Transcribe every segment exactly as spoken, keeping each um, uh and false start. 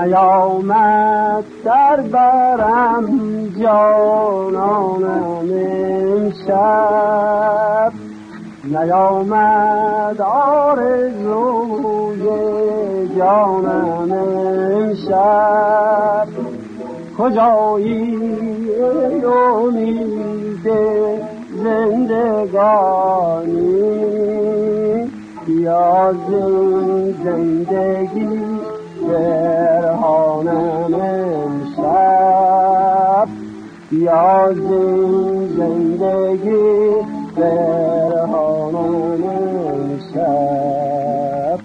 نیامد در برم جانانم امشب، نیامد آرزوی جانم امشب. کجایی ای امید زندگانی، بیا زین زندگی برهانم امشب، بیا زین زندگی برهانم امشب.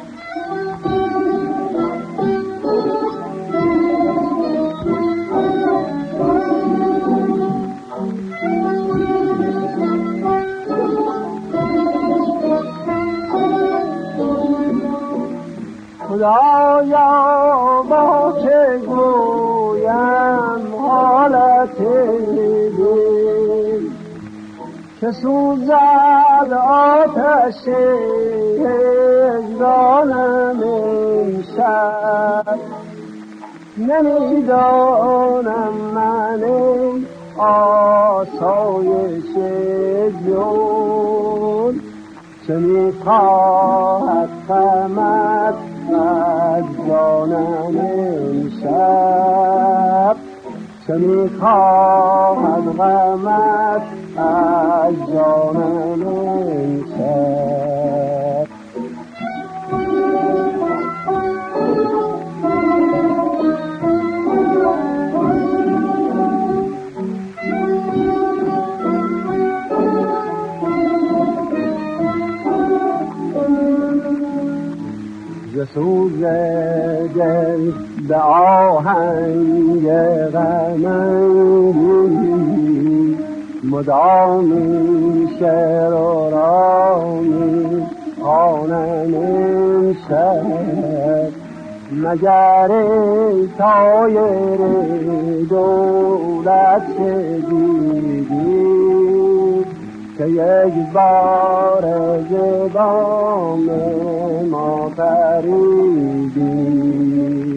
خدایا با چه گویم حالت دل، که سوزد آتش هجرانم امشب. نمیدانم من آسایش جون، چه میخواهد غمت از جانم امشب، چه میخواهد غمت از جانم امشب. ز سوز دل به آهنگ غمم، مدامی شعر و رامی خوانم امشب. مگر ای طایر دولت دیدی، که یک بار ز بام ما پریدی.